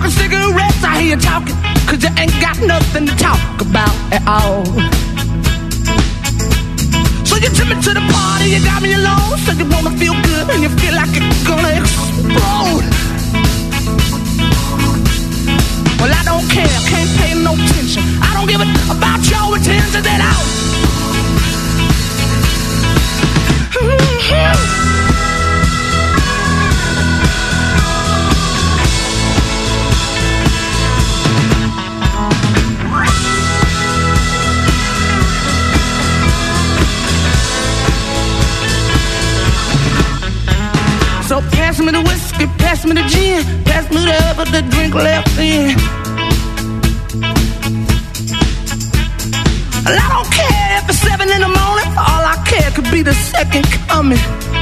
smoking cigarettes, I hear you talking, 'cause you ain't got nothing to talk about at all. So you took me to the party, you got me alone, so you wanna feel good and you feel like you're gonna explode. Well, I don't care, can't pay no attention. I don't give a about your attention at all. So pass me the whiskey, pass me the gin, pass me the drink left in. And I don't care if it's 7 in the morning, all I care could be the second coming.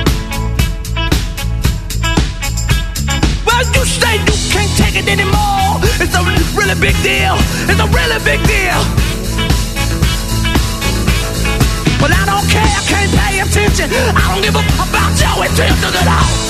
Well, you say you can't take it anymore. It's a really big deal, it's a really big deal. Well, I don't care, I can't pay attention. I don't give a about your attention at all.